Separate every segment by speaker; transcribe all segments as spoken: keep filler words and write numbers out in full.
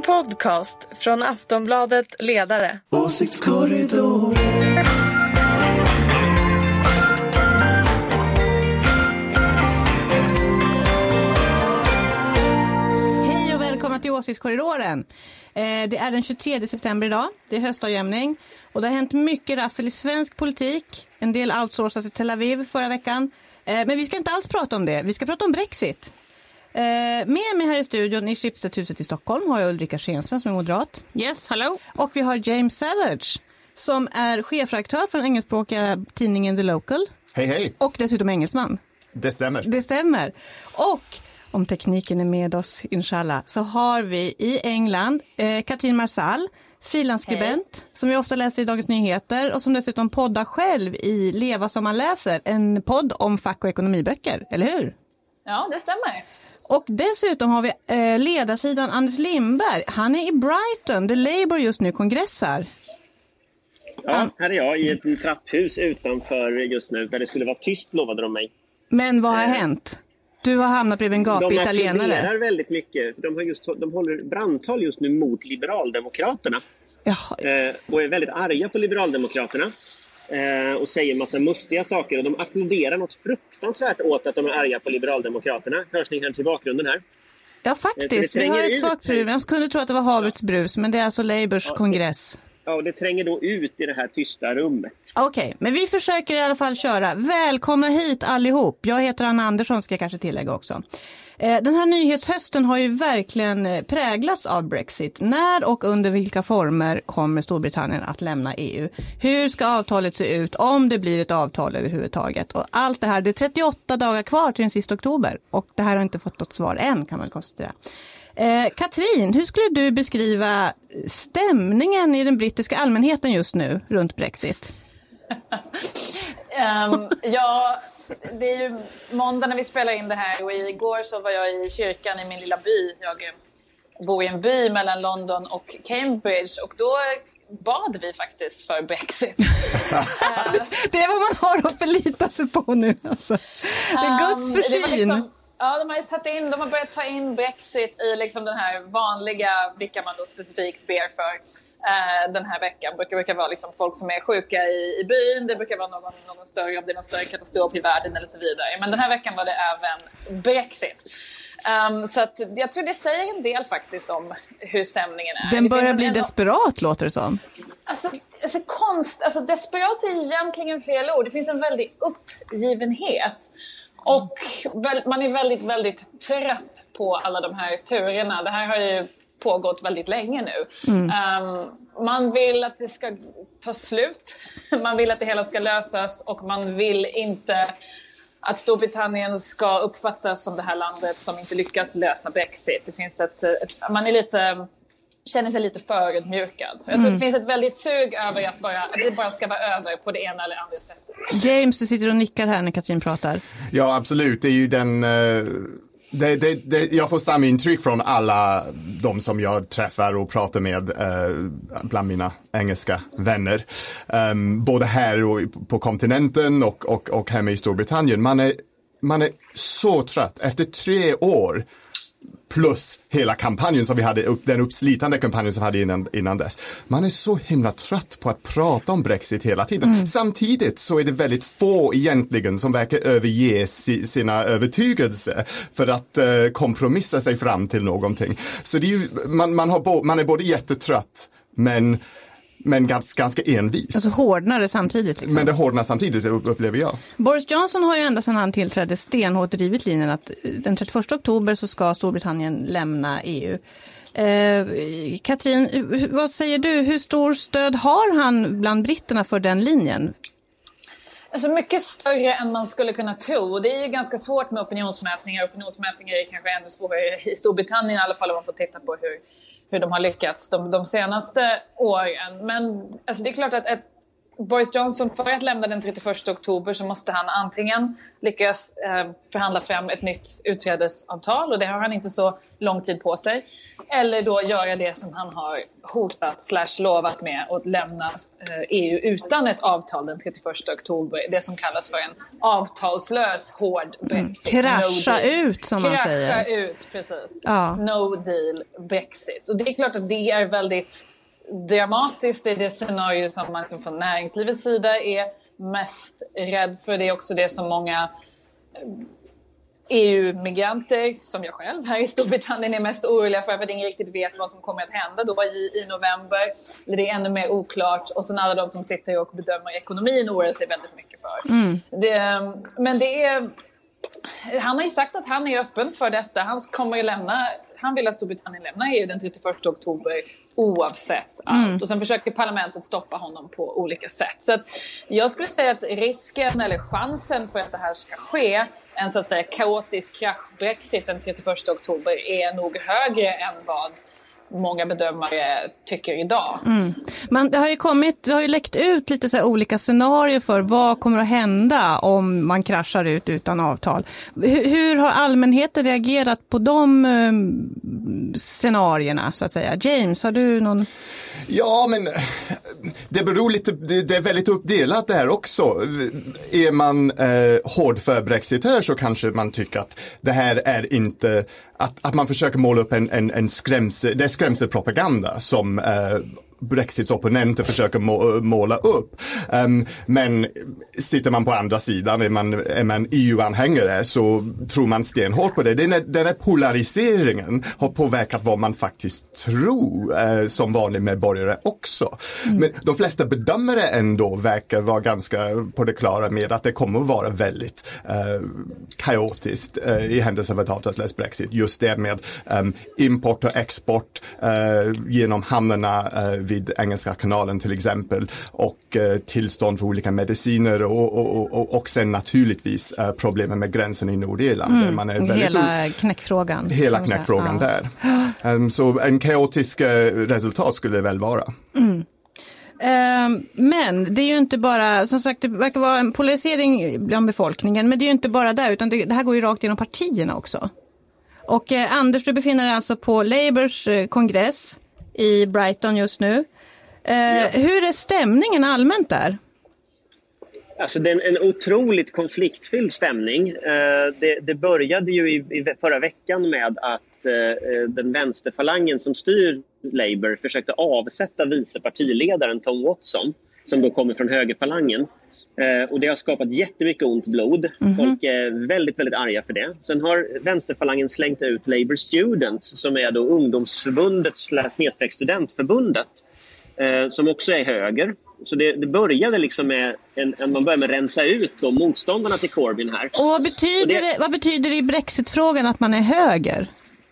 Speaker 1: podcast från Aftonbladet Ledare.
Speaker 2: Åsiktskorridor.
Speaker 3: Hej och välkomna till Åsiktskorridoren. Eh, det är den tjugotredje september idag. Det är höstavjämning. Och det har hänt mycket raffel i svensk politik. En del outsourcas i Tel Aviv förra veckan. Eh, men vi ska inte alls prata om det. Vi ska prata om Brexit. Eh, med mig här i studion i Schibstedhuset i Stockholm har jag Ulrika Schenström som är moderat.
Speaker 4: Yes, hello.
Speaker 3: Och vi har James Savage som är chefredaktör för den engelskspråkiga tidningen The Local.
Speaker 5: Hej, hej.
Speaker 3: Och dessutom engelsman.
Speaker 5: Det stämmer.
Speaker 3: Det stämmer. Och om tekniken är med oss, inshallah, så har vi i England eh, Katrin Marsall, frilansskribent som vi ofta läser i Dagens Nyheter och som dessutom poddar själv i Leva som man läser, en podd om fack- och ekonomiböcker, eller hur?
Speaker 4: Ja, det stämmer.
Speaker 3: Och dessutom har vi eh, ledarsidan Anders Lindberg. Han är i Brighton, där Labour just nu kongressar.
Speaker 6: Ja, här är jag i ett trapphus utanför just nu där det skulle vara tyst, lovade de mig.
Speaker 3: Men vad har eh. hänt? Du har hamnat bredvid en gapig italienare.
Speaker 6: De applåderar väldigt mycket. De, har just, de håller brandtal just nu mot Liberaldemokraterna. Eh, och är väldigt arga på Liberaldemokraterna. Eh, och säger massa mustiga saker. Och de applåderar något fruktansvärt åt att de är arga på Liberaldemokraterna. Hörs ni här till bakgrunden här?
Speaker 3: Ja, faktiskt. Vi har ett svagt brus. Jag kunde tro att det var havets brus, men det är alltså Labours ja, kongress.
Speaker 6: Ja, och det tränger då ut i det här tysta rummet.
Speaker 3: Okej, okay, men vi försöker i alla fall köra. Välkomna hit allihop. Jag heter Anna Andersson, ska jag kanske tillägga också. Den här nyhetshösten har ju verkligen präglats av Brexit. När och under vilka former kommer Storbritannien att lämna E U? Hur ska avtalet se ut om det blir ett avtal överhuvudtaget? Och allt det här, det är trettioåtta dagar kvar till den sista oktober. Och det här har inte fått något svar än, kan man konstatera. Eh, Katrin, hur skulle du beskriva stämningen i den brittiska allmänheten just nu runt Brexit?
Speaker 4: um, ja, det är ju måndag när vi spelar in det här och igår så var jag i kyrkan i min lilla by. Jag bor i en by mellan London och Cambridge och då bad vi faktiskt för Brexit.
Speaker 3: Det är vad man har att förlita sig på nu. Alltså. Det är Guds försyn.
Speaker 4: Um, Ja, de har, tagit in, de har börjat ta in Brexit i liksom den här vanliga, vilka man då specifikt ber för eh, den här veckan. Det brukar, brukar vara liksom folk som är sjuka i, i byn, det brukar vara någon, någon större, om det är någon större katastrof i världen eller så vidare. Men den här veckan var det även Brexit. Um, så att jag tror det säger en del faktiskt om hur stämningen är.
Speaker 3: Den börjar bli
Speaker 4: en,
Speaker 3: desperat, låter det som.
Speaker 4: Alltså, alltså, konst, alltså desperat är egentligen fel ord. Det finns en väldig uppgivenhet. Och man är väldigt, väldigt trött på alla de här turerna. Det här har ju pågått väldigt länge nu. Mm. Um, man vill att det ska ta slut. Man vill att det hela ska lösas. Och man vill inte att Storbritannien ska uppfattas som det här landet som inte lyckas lösa Brexit. Det finns ett, ett man är lite... känner sig lite förödmjukad. Jag tror mm. det finns ett väldigt sug över att, bara, att det bara ska vara över på det ena eller andra sättet.
Speaker 3: James, du sitter och nickar här när Katrin pratar.
Speaker 5: Ja, absolut. Det är ju den... Uh, det, det, det, jag får samma intryck från alla de som jag träffar och pratar med uh, bland mina engelska vänner. Um, både här och på kontinenten och, och, och hemma i Storbritannien. Man är, man är så trött. Efter tre år... plus hela kampanjen som vi hade, upp, den uppslitande kampanjen som vi hade innan, innan dess. Man är så himla trött på att prata om Brexit hela tiden. Mm. Samtidigt så är det väldigt få egentligen som verkar överge si, sina övertygelser för att uh, kompromissa sig fram till någonting. Så det är ju, man, man, har bo, man är både jättetrött men Men ganska, ganska envis.
Speaker 3: Alltså hårdnar det samtidigt. Liksom.
Speaker 5: Men det hårdnar samtidigt, upplever jag.
Speaker 3: Boris Johnson har ju ända sedan han tillträdde stenhårt drivit linjen att den trettioförsta oktober så ska Storbritannien lämna E U. Eh, Katrin, vad säger du? Hur stor stöd har han bland britterna för den linjen?
Speaker 4: Alltså mycket större än man skulle kunna tro. Det är ju ganska svårt med opinionsmätningar. Opinionsmätningar är kanske ännu svårare i Storbritannien i alla fall om man får titta på hur hur de har lyckats de, de senaste åren. Men alltså, det är klart att ett, Boris Johnson, för att lämna den trettioförsta oktober så måste han antingen lyckas eh, förhandla fram ett nytt utträdesavtal, och det har han inte så lång tid på sig, eller då göra det som han har hotat slash lovat med och lämna eh, E U utan ett avtal den trettioförsta oktober, det som kallas för en avtalslös hård Brexit.
Speaker 3: Mm, krascha
Speaker 4: no
Speaker 3: ut som man
Speaker 4: krascha
Speaker 3: säger.
Speaker 4: Krascha ut, precis.
Speaker 3: Ja.
Speaker 4: No deal Brexit. Och det är klart att det är väldigt dramatiskt. Det är det scenario som man från näringslivets sida är mest rädd för. Det är också det som många E U-migranter, som jag själv här i Storbritannien, är mest oroliga för, för att ingen riktigt vet vad som kommer att hända då i, i november. Det är ännu mer oklart, och sen alla de som sitter och bedömer ekonomin oroar sig väldigt mycket för. Mm. Det, men det är, han har ju sagt att han är öppen för detta. Han kommer att lämna, han vill att Storbritannien lämnar E U den trettioförsta oktober oavsett allt. Mm. Och sen försöker parlamentet stoppa honom på olika sätt. Så att jag skulle säga att risken eller chansen för att det här ska ske, en så att säga kaotisk krasch-Brexit den trettioförsta oktober, är nog högre än vad många bedömare tycker idag.
Speaker 3: Mm. Men det har ju kommit, det har ju läckt ut lite så här olika scenarier för vad kommer att hända om man kraschar ut utan avtal. Hur, hur har allmänheten reagerat på de um, scenarierna så att säga? James, har du någon?
Speaker 5: Ja, men det beror lite, det, det är väldigt uppdelat det här också. Är man eh, hård för Brexit här, så kanske man tycker att det här är inte, att, att man försöker måla upp en, en, en skrämse, det är skrämselpropaganda som eh, Brexits opponenter försöker må, måla upp. Um, men sitter man på andra sidan, är man, är man E U-anhängare, så tror man stenhårt på det. Den här, den här polariseringen har påverkat vad man faktiskt tror eh, som vanlig medborgare också. Mm. Men de flesta bedömare ändå verkar vara ganska på det klara med att det kommer att vara väldigt eh, kaotiskt eh, i händelse av ett avtalslös Brexit. Just det med um, import och export eh, genom hamnarna eh, vid Engelska kanalen till exempel, och eh, tillstånd för olika mediciner, och, och, och, och sen naturligtvis eh, problemen med gränsen i Nordirland.
Speaker 3: Mm.
Speaker 5: Man är
Speaker 3: hela knäckfrågan.
Speaker 5: Hela knäckfrågan ja. där. Um, så en kaotisk uh, resultat skulle det väl vara.
Speaker 3: Mm. Uh, men det är ju inte bara, som sagt, det verkar vara en polarisering bland befolkningen, men det är ju inte bara där, utan det, det här går ju rakt genom partierna också. Och eh, Anders, du befinner dig alltså på Labours eh, kongress i Brighton just nu. Eh, ja. Hur är stämningen allmänt där?
Speaker 6: Alltså det är en, en otroligt konfliktfylld stämning. Eh, det, det började ju i, i förra veckan med att eh, den vänsterfalangen som styr Labour försökte avsätta vice partiledaren Tom Watson, som då kommer från högerfalangen. Eh, och det har skapat jättemycket ont blod. Mm-hmm. Folk är väldigt, väldigt arga för det. Sen har vänsterfalangen slängt ut Labour Students, som är då ungdomsförbundet snedstreck studentförbundet, eh, som också är höger. Så det, det började liksom med en, en, man började med att rensa ut de motståndarna till Corbyn här.
Speaker 3: Och vad betyder, och det, det, vad betyder det i Brexit-frågan att man är höger?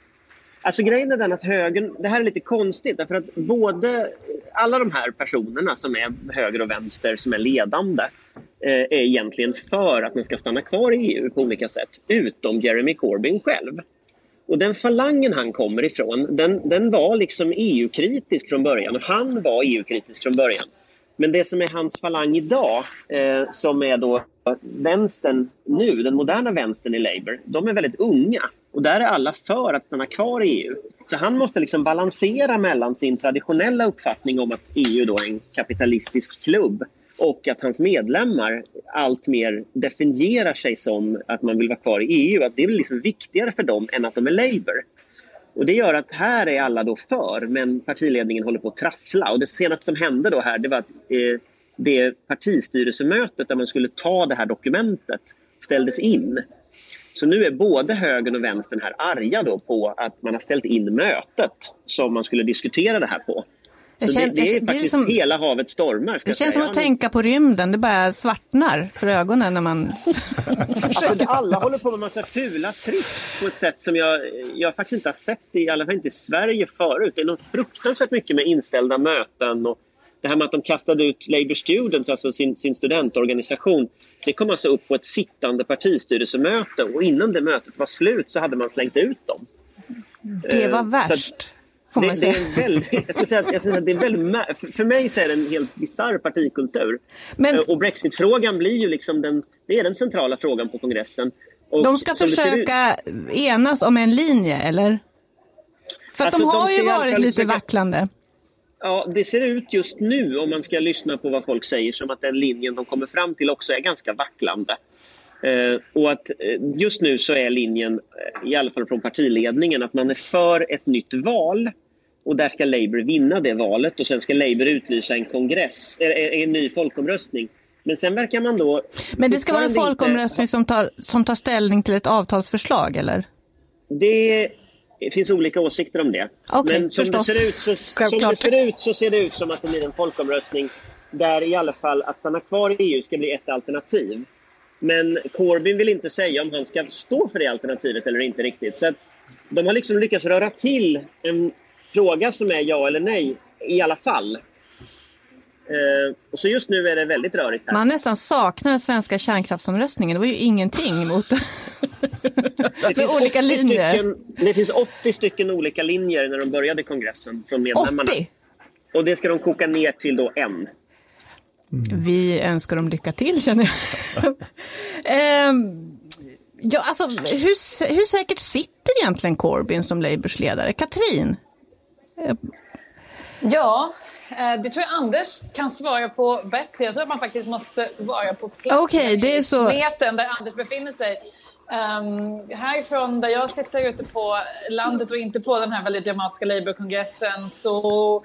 Speaker 6: Alltså grejen är den att högern, det här är lite konstigt, därför att både alla de här personerna som är höger och vänster som är ledande eh, är egentligen för att man ska stanna kvar i E U på olika sätt, utom Jeremy Corbyn själv. Och den falangen han kommer ifrån, den, den var liksom E U-kritisk från början, och han var E U-kritisk från början. Men det som är hans falang idag, eh, som är då vänstern nu, den moderna vänstern i Labour, de är väldigt unga. Och där är alla för att stanna kvar i E U. Så han måste liksom balansera mellan sin traditionella uppfattning om att E U då är en kapitalistisk klubb, och att hans medlemmar allt mer definierar sig som att man vill vara kvar i E U. Att det är liksom viktigare för dem än att de är Labour. Och det gör att här är alla då för, men partiledningen håller på att trassla. Och det senaste som hände då här, det var att eh, det partistyrelsemötet där man skulle ta det här dokumentet ställdes in. Så nu är både högern och vänstern här arga då på att man har ställt in mötet som man skulle diskutera det här på. Så känner, det, det är faktiskt det är som, hela havet stormar.
Speaker 3: Det känns säga. som att tänka på rymden. Det bara svartnar för ögonen när man...
Speaker 6: alltså, alla håller på med en massa fula tricks på ett sätt som jag, jag faktiskt inte har sett i alla fall inte i Sverige förut. Det är något fruktansvärt mycket med inställda möten, och det här med att de kastade ut Labour Students, alltså sin, sin studentorganisation, det kom alltså upp på ett sittande partistyrelsemöte, och innan det mötet var slut så hade man slängt ut dem.
Speaker 3: Det var värst. får man
Speaker 6: det,
Speaker 3: säga.
Speaker 6: Det är väldigt, jag skulle säga att, jag skulle säga att det är väldigt, för mig så är det en helt bizarr partikultur. Men, och Brexit-frågan blir ju liksom den, det är den centrala frågan på kongressen. Och
Speaker 3: de ska försöka ut, enas om en linje, eller? För att alltså, de har de ju varit lite försöka, vacklande.
Speaker 6: Ja, det ser ut just nu, om man ska lyssna på vad folk säger, som att den linjen de kommer fram till också är ganska vacklande. Uh, och att uh, just nu så är linjen, uh, i alla fall från partiledningen, att man är för ett nytt val. Och där ska Labour vinna det valet. Och sen ska Labour utlysa en kongress, uh, en ny folkomröstning. Men sen verkar man då...
Speaker 3: Men det ska vara en folkomröstning inte... som, tar, som tar ställning till ett avtalsförslag, eller?
Speaker 6: Det... Det finns olika åsikter om det.
Speaker 3: Okay,
Speaker 6: men som det, ser ut så, som det ser ut så ser det ut som att det blir en folkomröstning där i alla fall att stanna kvar i E U ska bli ett alternativ. Men Corbyn vill inte säga om han ska stå för det alternativet eller inte riktigt. Så att de har liksom lyckats röra till en fråga som är ja eller nej i alla fall. Uh, och så just nu är det väldigt rörigt här.
Speaker 3: Man nästan saknar den svenska kärnkraftsomröstningen. Det var ju ingenting mot det finns olika linjer.
Speaker 6: Stycken, det finns åttio stycken olika linjer när de började kongressen från medlemmarna.
Speaker 3: åttio?
Speaker 6: Och det ska de koka ner till då en.
Speaker 3: Mm. Vi önskar dem lycka till, känner jag. um, ja, alltså, hur, hur säkert sitter egentligen Corbyn som Labours ledare? Katrin? Uh.
Speaker 4: Ja... Det tror jag Anders kan svara på bättre. Jag tror att man faktiskt måste vara på plats.
Speaker 3: Okej, det är så.
Speaker 4: Smeten där Anders befinner sig. Um, härifrån där jag sitter ute på landet och inte på den här väldigt dramatiska Labour-kongressen så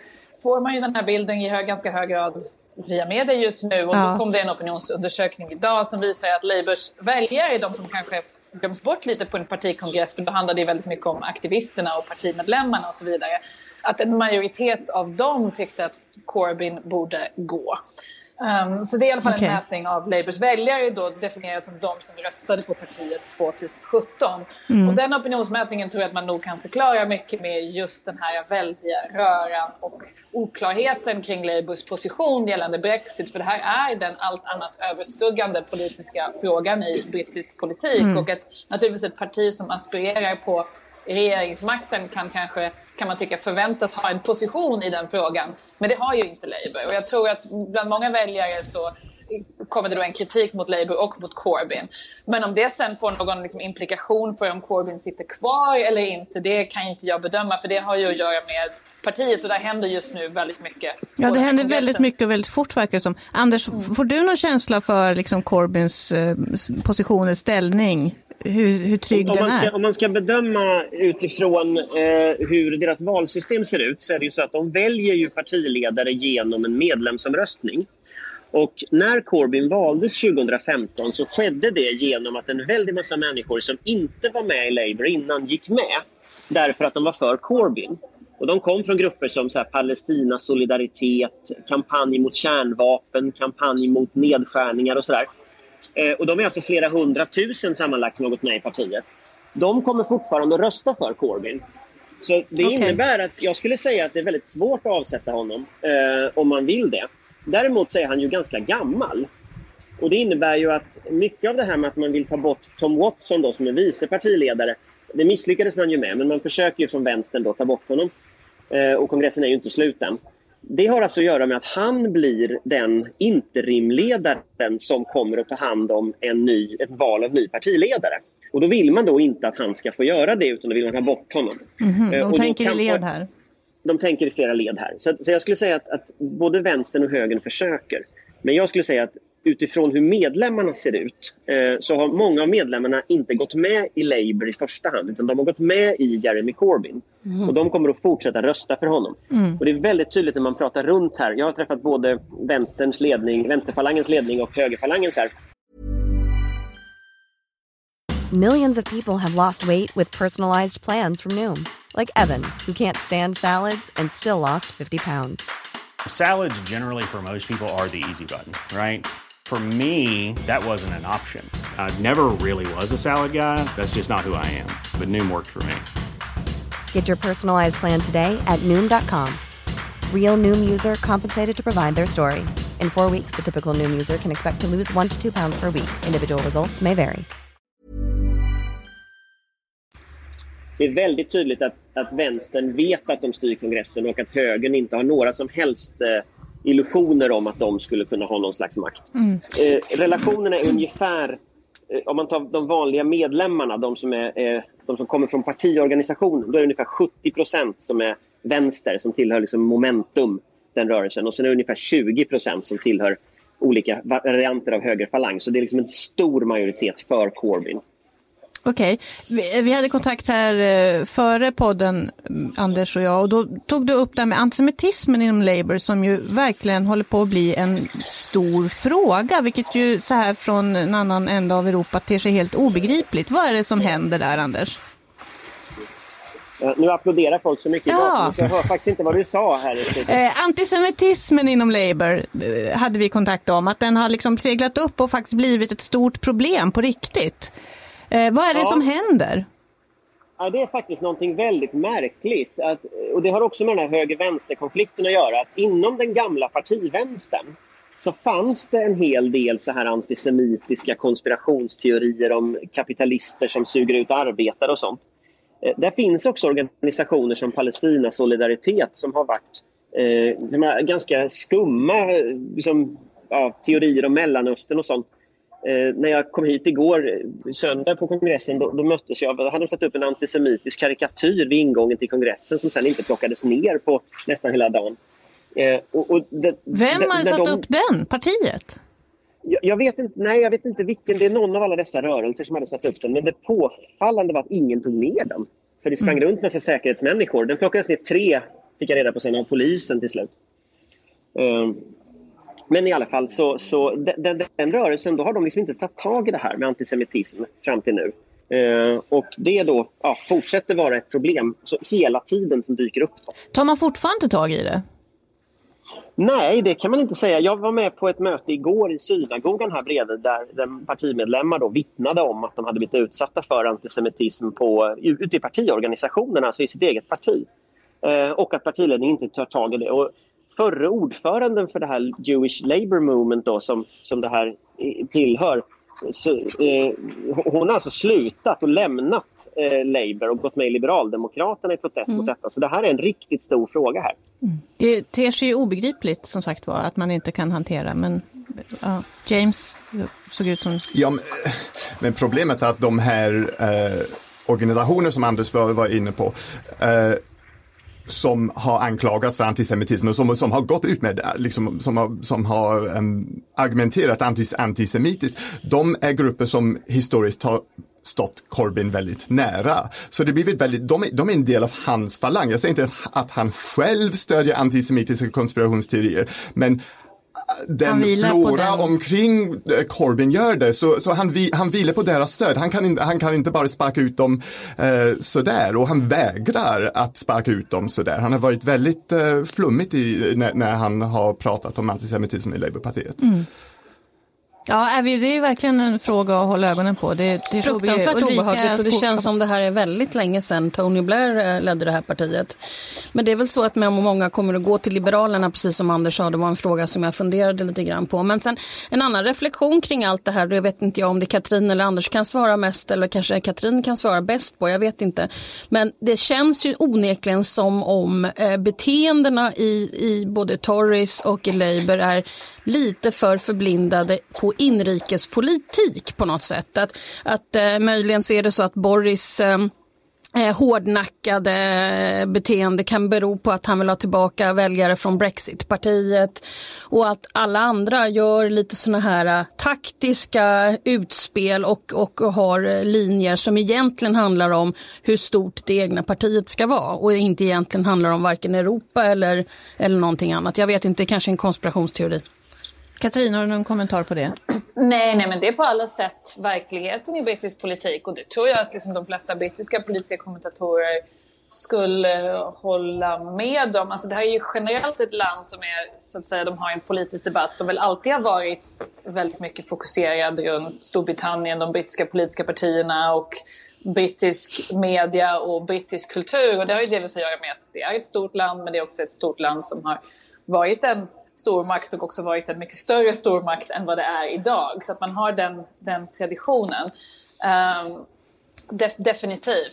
Speaker 4: får man ju den här bilden i hög, ganska hög grad via media just nu. Och ja. Då kom det en opinionsundersökning idag som visar att Labours väljare är de som kanske glöms bort lite på en partikongress. För då handlar det väldigt mycket om aktivisterna och partimedlemmarna och så vidare. Att en majoritet av dem tyckte att Corbyn borde gå. Um, så det är i alla fall okay. En mätning av Labours väljare då definierat som de som röstade på partiet tjugohundrasjutton. Mm. Och den opinionsmätningen tror jag att man nog kan förklara mycket med just den här väldiga röran och oklarheten kring Labours position gällande Brexit. För det här är den allt annat överskuggande politiska frågan i brittisk politik. Mm. Och ett, naturligtvis ett parti som aspirerar på regeringsmakten kan kanske, kan man tycka, förväntas ha en position i den frågan. Men det har ju inte Labour. Och jag tror att bland många väljare så kommer det då en kritik mot Labour och mot Corbyn. Men om det sen får någon liksom implikation för om Corbyn sitter kvar eller inte, det kan inte jag bedöma. För det har ju att göra med partiet och där händer just nu väldigt mycket.
Speaker 3: Ja, det händer väldigt mycket och väldigt fort, verkar det som. Anders, mm. får du någon känsla för liksom Corbyns eh, position och ställning? Hur, hur trygg
Speaker 6: om,
Speaker 3: den
Speaker 6: om man ska,
Speaker 3: är?
Speaker 6: Om man ska bedöma utifrån eh, hur deras valsystem ser ut så är det ju så att de väljer ju partiledare genom en medlemsomröstning. Och när Corbyn valdes tjugohundrafemton så skedde det genom att en väldig massa människor som inte var med i Labour innan gick med därför att de var för Corbyn. Och de kom från grupper som så här, Palestina, solidaritet, kampanj mot kärnvapen, kampanj mot nedskärningar och sådär. Eh, och de är alltså flera hundratusen sammanlagt som har gått med i partiet. De kommer fortfarande att rösta för Corbyn. Så det okay. innebär att jag skulle säga att det är väldigt svårt att avsätta honom eh, om man vill det. Däremot så är han ju ganska gammal. Och det innebär ju att mycket av det här med att man vill ta bort Tom Watson då, som är vice partiledare, det misslyckades man ju med, men man försöker ju från vänstern då ta bort honom. Eh, och kongressen är ju inte slut än. Det har alltså att göra med att han blir den interimledaren som kommer att ta hand om en ny, ett val av ny partiledare. Och då vill man då inte att han ska få göra det, utan då vill man ta bort honom.
Speaker 3: Mm-hmm. De
Speaker 6: eh, och
Speaker 3: tänker i led här.
Speaker 6: De tänker i flera led här. Så, så jag skulle säga att, att både vänstern och högern försöker. Men jag skulle säga att utifrån hur medlemmarna ser ut eh, så har många av medlemmarna inte gått med i Labour i första hand, utan de har gått med i Jeremy Corbyn. Mm. Och de kommer att fortsätta rösta för honom. Mm. Och det är väldigt tydligt när man pratar runt här. Jag har träffat både vänsterns ledning, vänsterfalangens ledning och högerfalangens här.
Speaker 7: Millions of people have lost weight with personalized plans from Noom. Like Evan, who can't stand salads and still lost fifty pounds.
Speaker 8: Salads generally for most people are the easy button, right? For me, that wasn't an option. I never really was a salad guy. That's just not who I am. But Noom worked for me.
Speaker 7: Get your personalized plan today at Noom dot com. Real Noom user compensated to provide their story. In four weeks, the typical Noom user can expect to lose one to two pounds per week. Individual results may vary.
Speaker 6: det är väldigt tydligt att, att vänstern vet att de styr kongressen och att högern inte har några som helst eh, illusioner om att de skulle kunna ha någon slags makt. Mm. Eh, relationerna är ungefär, eh, om man tar de vanliga medlemmarna, de som, är, eh, de som kommer från partiorganisationen, då är det ungefär sjuttio procent som är vänster, som tillhör liksom Momentum, den rörelsen. Och sen är det ungefär tjugo procent som tillhör olika varianter av högerfalang. Så det är liksom en stor majoritet för Corbyn.
Speaker 3: Okej, vi, vi hade kontakt här eh, före podden, Anders och jag, och då tog du upp det här med antisemitismen inom Labour som ju verkligen håller på att bli en stor fråga, vilket ju så här från en annan ända av Europa ter sig helt obegripligt. Vad är det som händer där, Anders?
Speaker 6: Ja, nu applåderar folk så mycket
Speaker 3: ja.
Speaker 6: Jag hör faktiskt inte vad du sa här.
Speaker 3: Eh, antisemitismen inom Labour eh, hade vi kontakt om, att den har liksom seglat upp och faktiskt blivit ett stort problem på riktigt. Eh, vad är det ja. som händer?
Speaker 6: Ja, det är faktiskt någonting väldigt märkligt. Att, och det har också med den här höger-vänster-konflikten att göra. Att inom den gamla partivänstern så fanns det en hel del så här antisemitiska konspirationsteorier om kapitalister som suger ut arbetare och sånt. Eh, där finns också organisationer som Palestina Solidaritet som har varit eh, de här ganska skumma liksom, ja, teorier om Mellanöstern och sånt. Eh, när jag kom hit igår, söndag på kongressen, då, då möttes jag, då hade de satt upp en antisemitisk karikatyr vid ingången till kongressen som sen inte plockades ner på nästan hela dagen. Eh, och, och det,
Speaker 3: Vem har satt de, upp den? Partiet?
Speaker 6: Jag, jag vet inte, nej jag vet inte vilken, det är någon av alla dessa rörelser som hade satt upp den, men det påfallande var att ingen tog ner den. För det sprang mm. runt med sig säkerhetsmänniskor. Den plockades ner tre, fick jag reda på sen, av polisen till slut. Eh, Men i alla fall så, så den, den, den rörelsen, då har de liksom inte tagit tag i det här med antisemitism fram till nu. Eh, och det då ja, fortsätter vara ett problem så hela tiden som dyker upp. Då.
Speaker 3: Tar man fortfarande tag i det?
Speaker 6: Nej, det kan man inte säga. Jag var med på ett möte igår i synagogan här bredvid där den partimedlemmar då vittnade om att de hade blivit utsatta för antisemitism på, ute i partiorganisationerna, alltså i sitt eget parti. Eh, och att partiledningen inte tar tag i det. Och förre ordföranden för det här Jewish Labour Movement då, som, som det här tillhör, så, eh, hon har alltså slutat och lämnat eh, Labour och gått med i Liberaldemokraterna i protest mm. mot detta. Så det här är en riktigt stor fråga här.
Speaker 3: Mm. Det ter sig ju obegripligt som sagt var att man inte kan hantera, men ja, James såg ut som...
Speaker 5: Ja, men, men problemet är att de här eh, organisationer som Anders var, var inne på eh, som har anklagats för antisemitism och som, som har gått ut med liksom, som har, som har um, argumenterat antis, antisemitiskt, de är grupper som historiskt har stått Corbyn väldigt nära. Så det blir väldigt, de är, de är en del av hans falang. Jag säger inte att han själv stödjer antisemitiska konspirationsteorier, men den flora den. omkring Corbyn gör det, så, så han, vi, han vilar på deras stöd. Han kan, in, han kan inte bara sparka ut dem eh, sådär, och han vägrar att sparka ut dem sådär. Han har varit väldigt eh, flummigt i, när, när han har pratat om antisemitism i Labourpartiet. Mm.
Speaker 3: Ja, det är ju verkligen en fråga att hålla ögonen på. Det, det är
Speaker 9: fruktansvärt obehagligt, och det känns som det här är väldigt länge sedan Tony Blair ledde det här partiet. Men det är väl så att många kommer att gå till Liberalerna, precis som Anders sa, det var en fråga som jag funderade lite grann på. Men sen en annan reflektion kring allt det här, jag vet inte jag om det Katrin eller Anders kan svara mest, eller kanske Katrin kan svara bäst på, jag vet inte. Men det känns ju onekligen som om eh, beteendena i, i både Tories och i Labour är lite för förblindade på inrikespolitik på något sätt. Att, att eh, möjligen så är det så att Boris eh, hårdnackade beteende kan bero på att han vill ha tillbaka väljare från Brexit-partiet, och att alla andra gör lite såna här taktiska utspel och, och har linjer som egentligen handlar om hur stort det egna partiet ska vara, och inte egentligen handlar om varken Europa eller, eller någonting annat. Jag vet inte, kanske en konspirationsteori.
Speaker 3: Katrin, har du någon kommentar på det?
Speaker 4: Nej, nej, men det är på alla sätt verkligheten i brittisk politik, och det tror jag att liksom de flesta brittiska politiska kommentatorer skulle hålla med om. Alltså det här är ju generellt ett land som är, så att säga, de har en politisk debatt som väl alltid har varit väldigt mycket fokuserad runt Storbritannien, de brittiska politiska partierna och brittisk media och brittisk kultur. Och det har ju delvis att göra med att det är ett stort land, men det är också ett stort land som har varit en stormakt och också varit en mycket större stormakt än vad det är idag. Så att man har den, den traditionen. Um, def, definitivt.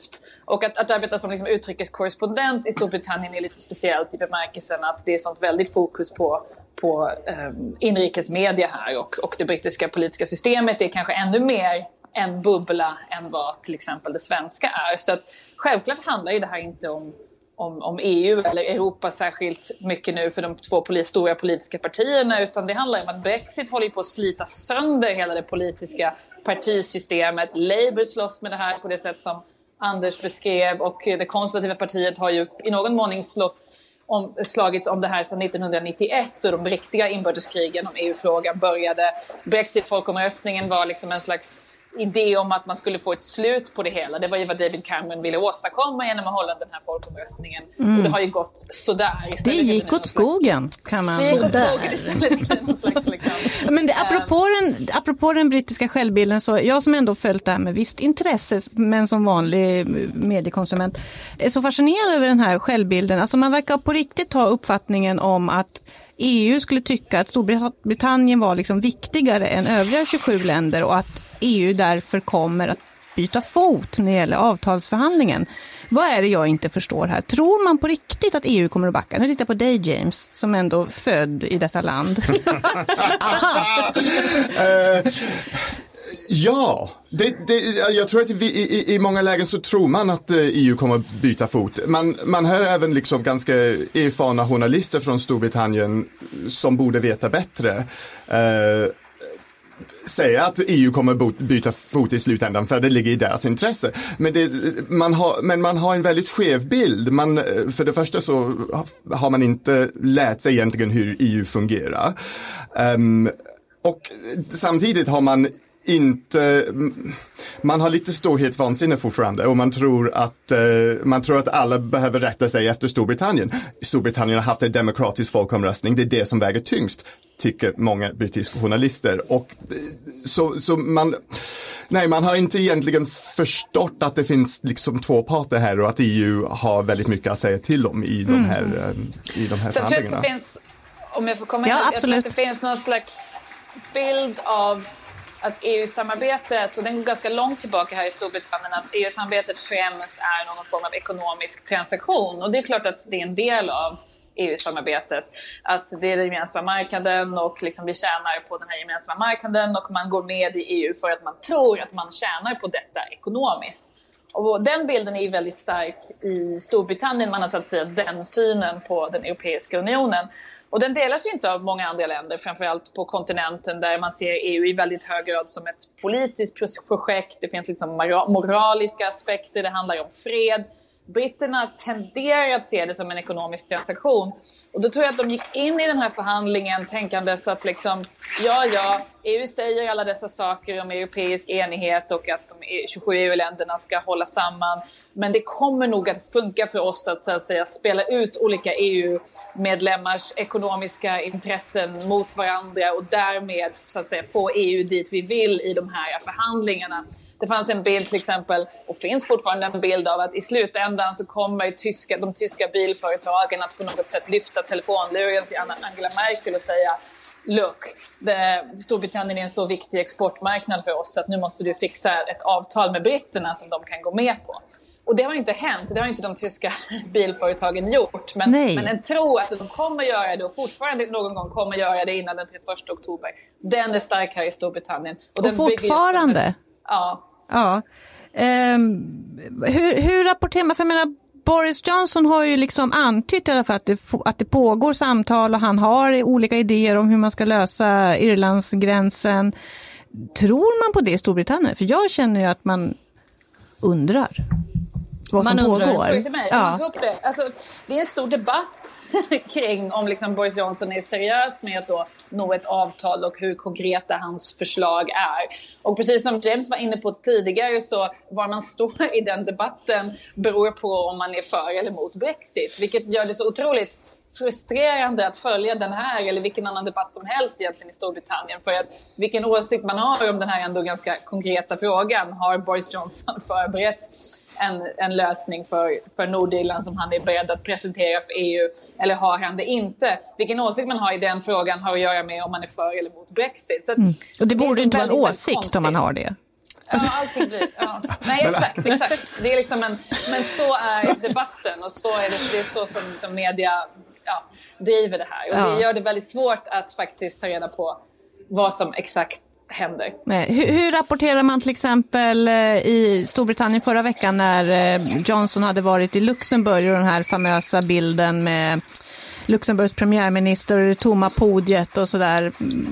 Speaker 4: Och att, att arbeta som liksom utrikeskorrespondent i Storbritannien är lite speciellt i bemärkelsen att det är sånt väldigt fokus på, på um, inrikesmedia här och, och det brittiska politiska systemet är kanske ännu mer en bubbla än vad till exempel det svenska är. Så att självklart handlar ju det här inte om, om, om E U eller Europa särskilt mycket nu för de två polis, stora politiska partierna, utan det handlar om att Brexit håller på att slita sönder hela det politiska partisystemet. Labour slåss med det här på det sätt som Anders beskrev och det konservativa partiet har ju i någon mån slått om, slagits om det här sedan nittonhundranittioett, så de riktiga inbördeskrigen om E U-frågan började. Brexit-folkomröstningen var liksom en slags idé om att man skulle få ett slut på det hela. Det var ju vad David Cameron ville åstadkomma genom att hålla den här folkomröstningen. Mm. Och det har ju gått sådär.
Speaker 3: Det gick åt skogen, kan man
Speaker 4: säga.
Speaker 3: Men det, apropå, den, apropå den brittiska självbilden, så jag som ändå följt det här med visst intresse, men som vanlig mediekonsument, är så fascinerad över den här självbilden. Alltså man verkar på riktigt ha uppfattningen om att E U skulle tycka att Storbritannien var liksom viktigare än övriga tjugosju länder och att E U därför kommer att byta fot när det gäller avtalsförhandlingen. Vad är det jag inte förstår här? Tror man på riktigt att E U kommer att backa? Nu tittar jag på dig, James, som ändå född i detta land.
Speaker 5: uh, ja, det, det, jag tror att vi, i, i många lägen så tror man att E U kommer att byta fot. Man, man hör även liksom ganska erfarna journalister från Storbritannien som borde veta bättre uh, säga att E U kommer byta fot i slutändan för det ligger i deras intresse. Men, det, man, har, men man har en väldigt skev bild. Man, för det första så har man inte lärt sig egentligen hur E U fungerar. Um, och samtidigt har man inte, man har lite storhetsvansinne fortfarande och man tror att uh, man tror att alla behöver rätta sig efter Storbritannien. Storbritannien har haft en demokratisk folkomröstning, det är det som väger tyngst, tycker många brittiska journalister. Och så, så man, nej, man har inte egentligen förstått att det finns liksom två parter här och att E U har väldigt mycket att säga till om i de här, mm. i de här
Speaker 4: så
Speaker 5: förhandlingarna.
Speaker 4: Jag tror att det finns, om jag får komma
Speaker 3: ja,
Speaker 4: in,
Speaker 3: jag tror
Speaker 4: att det finns någon slags bild av att E U-samarbetet, och den går ganska långt tillbaka här i Storbritannien, att E U-samarbetet främst är någon form av ekonomisk transaktion. Och det är klart att det är en del av E U-samarbetet, att det är den gemensamma marknaden och liksom vi tjänar på den här gemensamma marknaden och man går med i E U för att man tror att man tjänar på detta ekonomiskt. Och den bilden är ju väldigt stark i Storbritannien, man har så att säga den synen på den Europeiska unionen. Och den delas ju inte av många andra länder, framförallt på kontinenten där man ser E U i väldigt hög grad som ett politiskt projekt. Det finns liksom moraliska aspekter, det handlar om fred. Britterna tenderar att se det som en ekonomisk transaktion. Och då tror jag att de gick in i den här förhandlingen tänkandes att liksom, ja, ja, E U säger alla dessa saker om europeisk enighet och att de tjugosju E U-länderna ska hålla samman. Men det kommer nog att funka för oss att, så att säga, spela ut olika E U-medlemmars ekonomiska intressen mot varandra och därmed så att säga, få E U dit vi vill i de här förhandlingarna. Det fanns en bild till exempel, och finns fortfarande en bild av att i slutändan så kommer tyska, de tyska bilföretagen att på något sätt lyfta telefonluren till Angela Merkel och säga: Look, det, Storbritannien är en så viktig exportmarknad för oss att nu måste du fixa ett avtal med britterna som de kan gå med på. Och det har inte hänt, det har inte de tyska bilföretagen gjort. Men, men en tro att de kommer göra det och fortfarande någon gång kommer göra det innan den trettioförsta oktober, den är stark här i Storbritannien. Och,
Speaker 3: och
Speaker 4: den
Speaker 3: fortfarande?
Speaker 4: Bygger ja.
Speaker 3: ja. Um, hur, hur rapporterar man? För jag menar, Boris Johnson har ju liksom antytt i alla fall att det, att det pågår samtal och han har olika idéer om hur man ska lösa Irlandsgränsen. Tror man på det i Storbritannien? För jag känner ju att man undrar vad
Speaker 9: man
Speaker 3: som
Speaker 9: undrar.
Speaker 3: pågår.
Speaker 4: Till mig, ja. man tror det. Alltså, det är en stor debatt kring om liksom Boris Johnson är seriös med att då nå ett avtal och hur konkreta hans förslag är. Och precis som James var inne på tidigare, så var man står i den debatten beror på om man är för eller mot Brexit. Vilket gör det så otroligt frustrerande att följa den här eller vilken annan debatt som helst egentligen i Storbritannien. För att vilken åsikt man har om den här ändå ganska konkreta frågan. Har Boris Johnson förberett en, en lösning för, för Nordirland som han är beredd att presentera för E U, eller har han det inte? Vilken åsikt man har i den frågan har att göra med om man är för eller mot Brexit. Så att
Speaker 3: mm. Och det borde
Speaker 4: det
Speaker 3: inte vara en
Speaker 4: väldigt,
Speaker 3: åsikt väldigt om man har det.
Speaker 4: Ja, allting blir... Ja. Nej, exakt, exakt. Det är liksom en, men så är debatten och så är det, det är så som, som media ja, driver det här. Och ja. Det gör det väldigt svårt att faktiskt ta reda på vad som exakt händer.
Speaker 3: Nej. Hur, hur rapporterar man till exempel i Storbritannien förra veckan när Johnson hade varit i Luxemburg och den här famösa bilden med Luxemburgs premiärminister och det tomma podiet och sådär.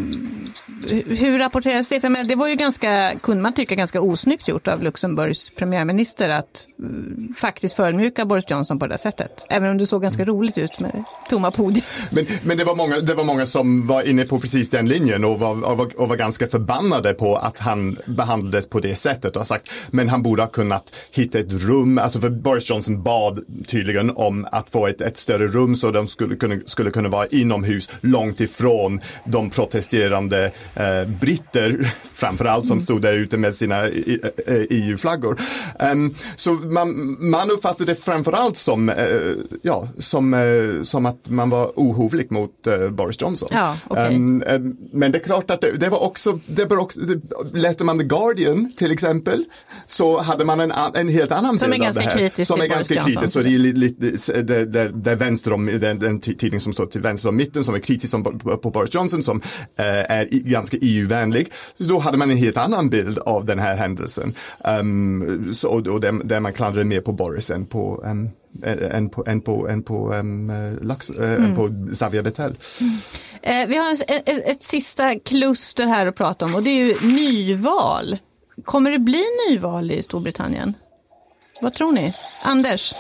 Speaker 3: Hur rapporteras det? För men det var ju ganska, kunde man tycka, ganska osnyggt gjort av Luxemburgs premiärminister att uh, faktiskt förmjuka Boris Johnson på det sättet. Även om det såg ganska roligt ut med det tomma podiet.
Speaker 5: Men, men det, var många, det var många som var inne på precis den linjen och var, och var, och var ganska förbannade på att han behandlades på det sättet och har sagt, men han borde ha kunnat hitta ett rum. Alltså för Boris Johnson bad tydligen om att få ett, ett större rum så de skulle kunna, skulle kunna vara inomhus långt ifrån de protesterande Eh, britter framförallt som stod där ute med sina E U-flaggor. Um, så man, man uppfattade det framförallt som, uh, ja, som, uh, som att man var ohovlig mot uh, Boris Johnson.
Speaker 3: Ja, okay.
Speaker 5: um, um, men det är klart att det, det var också, det var också det, läste man The Guardian till exempel så hade man en, en helt annan
Speaker 3: som
Speaker 5: bild av det här.
Speaker 3: Kritisk
Speaker 5: som är ganska
Speaker 3: Johnson,
Speaker 5: kritisk. Så det är lite det, det, det vänster om, den, den tidning som står till vänster om mitten som är kritisk om, på, på Boris Johnson som uh, är i, ganska E U-vänlig. Så då hade man en helt annan bild av den här händelsen. Um, så, och där, där man klandrade mer på Boris än på um, än på än på än på um, Lux, uh, mm. än på Xavier Bettel.
Speaker 3: Mm. Eh, vi har ett, ett, ett sista kluster här att prata om och det är ju nyval. Kommer det bli nyval i Storbritannien? Vad tror ni? Anders?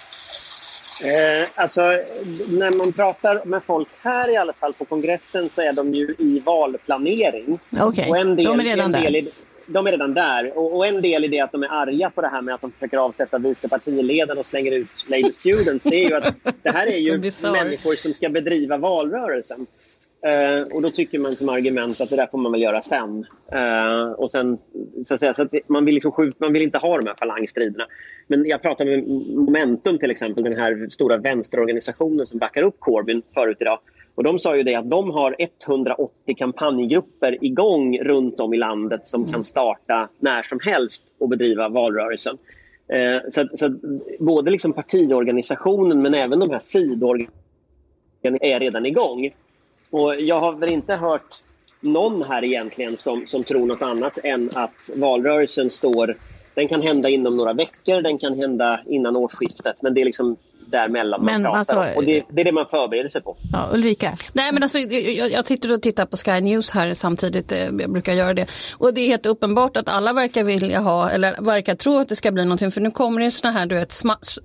Speaker 6: Eh, alltså, när man pratar med folk här i alla fall på kongressen så är de ju i valplanering.
Speaker 3: Okej, okay. De är redan där.
Speaker 6: I, de är redan där. Och, och en del i det att de är arga på det här med att de försöker avsätta vice partiledaren och slänger ut Labour Students. Det är ju att det här är ju människor som ska bedriva valrörelsen. Uh, och då tycker man som argument att det där får man väl göra sen. Uh, och sen så att säga, så att man, vill liksom skjuta, man vill inte ha de här falangstriderna. Men jag pratade med Momentum till exempel, den här stora vänsterorganisationen som backar upp Corbyn förut idag. Och de sa ju det att de har etthundraåttio kampanjgrupper igång runt om i landet som mm. kan starta när som helst och bedriva valrörelsen. Uh, så att, så att både liksom partiorganisationen men även de här sidorganisationerna är redan igång. Och jag har väl inte hört någon här egentligen som, som tror något annat än att valrörelsen står, den kan hända inom några veckor, den kan hända innan årsskiftet, men det är liksom däremellan man pratar alltså, om. Och det, det är det man förbereder sig på.
Speaker 3: Ja, Ulrika?
Speaker 9: Nej, men alltså, jag, jag sitter och tittar på Sky News här samtidigt, jag brukar göra det. Och det är helt uppenbart att alla verkar vilja ha, eller verkar tro att det ska bli någonting, för nu kommer det såna här, du vet,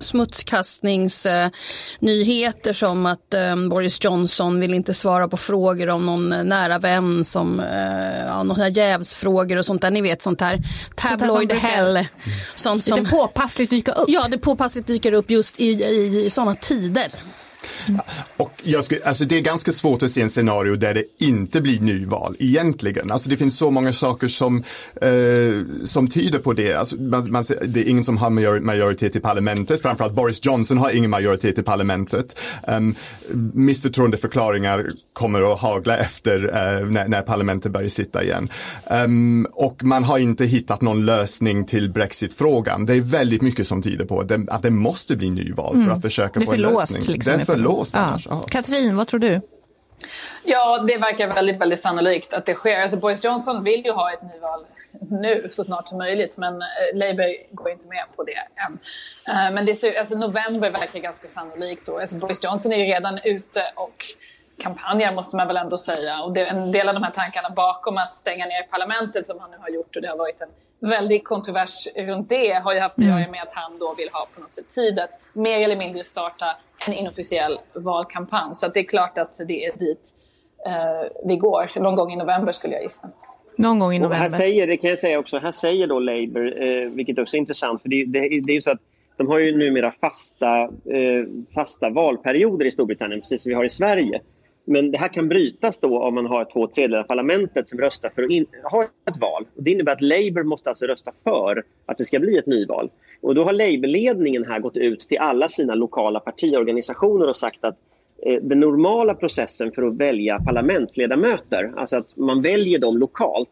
Speaker 9: smutskastningsnyheter eh, som att eh, Boris Johnson vill inte svara på frågor om någon nära vän som, eh, ja, några jävsfrågor och sånt där, ni vet, sånt här tabloid hell. Sånt som,
Speaker 3: det påpassligt dyker upp.
Speaker 9: Ja, det påpassligt dyker upp just i, i i sådana tider.
Speaker 5: Ja, och jag skulle, alltså det är ganska svårt att se en scenario där det inte blir nyval egentligen. Alltså det finns så många saker som, eh, som tyder på det. Alltså man, man, det är ingen som har major, majoritet i parlamentet. Framförallt Boris Johnson har ingen majoritet i parlamentet. Um, missförtroendeförklaringar kommer att hagla efter uh, när, när parlamentet börjar sitta igen. Um, och man har inte hittat någon lösning till Brexit-frågan. Det är väldigt mycket som tyder på att det, att det måste bli nyval för mm. att försöka få en lösning.
Speaker 3: Liksom,
Speaker 5: det är för låst.
Speaker 3: Ja. Katrin, vad tror du?
Speaker 4: Ja, det verkar väldigt, väldigt sannolikt att det sker. Alltså Boris Johnson vill ju ha ett nyval nu så snart som möjligt, men Labour går inte med på det än. Men det ser, alltså november verkar ganska sannolikt då. Alltså Boris Johnson är ju redan ute och kampanjer måste man väl ändå säga. Och det är en del av de här tankarna bakom att stänga ner parlamentet som han nu har gjort, och det har varit en väldigt kontrovers runt det, har ju haft att göra med att han då vill ha på något sätt tid att mer eller mindre starta en inofficiell valkampanj. Så att det är klart att det är dit eh, vi går. Någon gång i november skulle jag gissa.
Speaker 3: Någon gång i november.
Speaker 6: Och här säger, det kan jag säga också, här säger då Labour, eh, vilket också är intressant, för det, det, det är ju så att de har ju numera fasta, eh, fasta valperioder i Storbritannien, precis som vi har i Sverige. Men det här kan brytas då om man har två tredjedelar av parlamentet som röstar för att in- ha ett val. Och det innebär att Labour måste alltså rösta för att det ska bli ett nyval. Och då har Labour-ledningen här gått ut till alla sina lokala partiorganisationer och sagt att eh, den normala processen för att välja parlamentsledamöter, alltså att man väljer dem lokalt,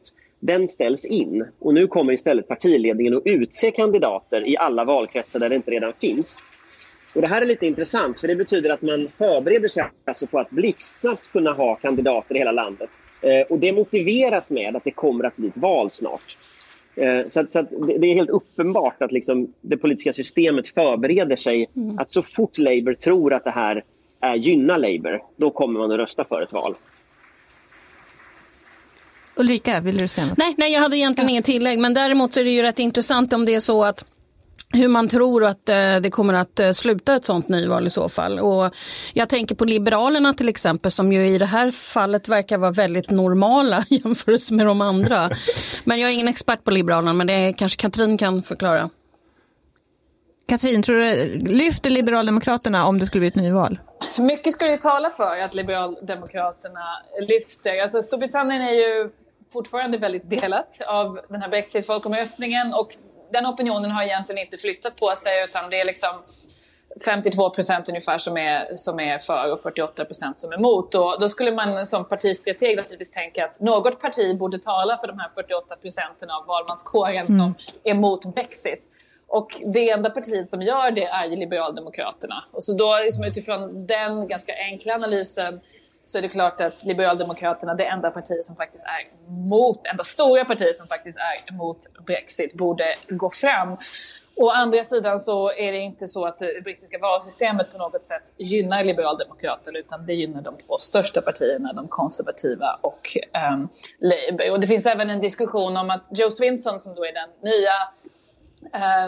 Speaker 6: den ställs in. Och nu kommer istället partiledningen att utse kandidater i alla valkretsar där det inte redan finns. Och det här är lite intressant, för det betyder att man förbereder sig alltså på att blixtsnabbt kunna ha kandidater i hela landet. Eh, och det motiveras med att det kommer att bli ett val snart. Eh, så att, så att det, det är helt uppenbart att liksom det politiska systemet förbereder sig mm. att så fort Labour tror att det här är gynnar Labour, då kommer man att rösta för ett val.
Speaker 3: Ulrika, vill du säga något?
Speaker 9: Nej, nej, jag hade egentligen ja. inget tillägg, men däremot är det ju rätt intressant om det är så att hur man tror att eh, det kommer att eh, sluta ett sånt nyval i så fall. Och jag tänker på Liberalerna till exempel, som ju i det här fallet verkar vara väldigt normala jämfört med de andra. Men jag är ingen expert på Liberalerna, men det är, kanske Katrin kan förklara.
Speaker 3: Katrin, tror du lyfter Liberaldemokraterna om det skulle bli ett nyval?
Speaker 4: Mycket skulle ju tala för att Liberaldemokraterna lyfter. Alltså Storbritannien är ju fortfarande väldigt delat av den här Brexit-folkomröstningen, och den opinionen har egentligen inte flyttat på sig, utan det är liksom femtiotvå procent ungefär som är, som är för och fyrtioåtta procent som är emot. Och då skulle man som partistrateg naturligtvis tänka att något parti borde tala för de här fyrtioåtta procenten av valmanskåren mm. som är emot Brexit. Och det enda partiet som gör det är ju Liberaldemokraterna. Och så då liksom utifrån den ganska enkla analysen så är det klart att Liberaldemokraterna, det enda partiet som faktiskt är mot, enda stora partiet som faktiskt är emot Brexit, borde gå fram. Å andra sidan så är det inte så att det brittiska valsystemet på något sätt gynnar Liberaldemokraterna, utan det gynnar de två största partierna, de konservativa och um, Labour. Och det finns även en diskussion om att Jo Swinson, som då är den nya uh,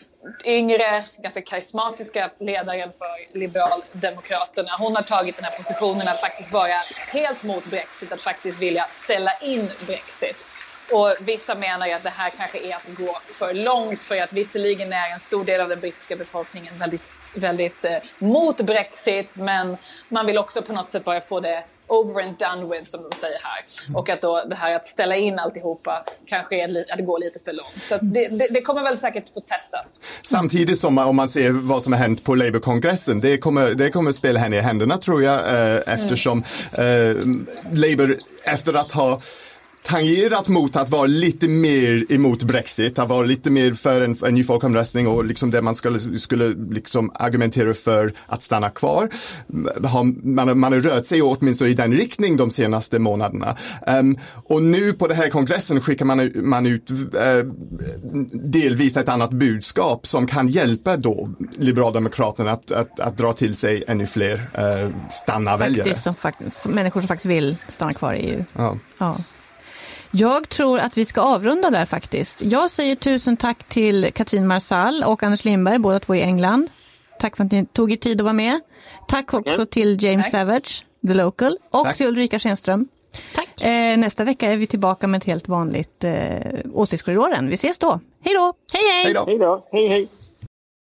Speaker 4: yngre, ganska karismatiska ledaren för Liberaldemokraterna, hon har tagit den här positionen att faktiskt vara helt mot Brexit, att faktiskt vilja ställa in Brexit. Och vissa menar att det här kanske är att gå för långt, för att visserligen är en stor del av den brittiska befolkningen väldigt, väldigt eh, mot Brexit, men man vill också på något sätt bara få det over and done with, som de säger här. Och att då det här att ställa in alltihopa kanske är li- att gå lite för långt. Så det, det, det kommer väl säkert få testas.
Speaker 5: Samtidigt som om man ser vad som har hänt på Labour-kongressen, det kommer, det kommer spela henne i händerna, tror jag, eh, eftersom eh, Labour efter att ha tangerat mot att vara lite mer emot Brexit, att vara lite mer för en, en ny folkomröstning och liksom det man skulle, skulle liksom argumentera för att stanna kvar. Man, man har rört sig åtminstone i den riktning de senaste månaderna. Um, och nu på den här kongressen skickar man, man ut uh, delvis ett annat budskap som kan hjälpa då Liberaldemokraterna att, att, att dra till sig ännu fler uh, stanna-väljare.
Speaker 3: Faktiskt, som fakt- människor som faktiskt vill stanna kvar i E U.
Speaker 5: Ja.
Speaker 3: Ja. Jag tror att vi ska avrunda där faktiskt. Jag säger tusen tack till Katrin Marsall och Anders Lindberg, båda två i England. Tack för att ni tog er tid att vara med. Tack också mm. till James tack. Savage, The Local, och tack. till Ulrika Schenström.
Speaker 9: Tack.
Speaker 3: Eh, nästa vecka är vi tillbaka med ett helt vanligt eh, åsiktskorridoren. Vi ses då. Hej då!
Speaker 9: Hej hej!
Speaker 6: Hej då! Hej hej!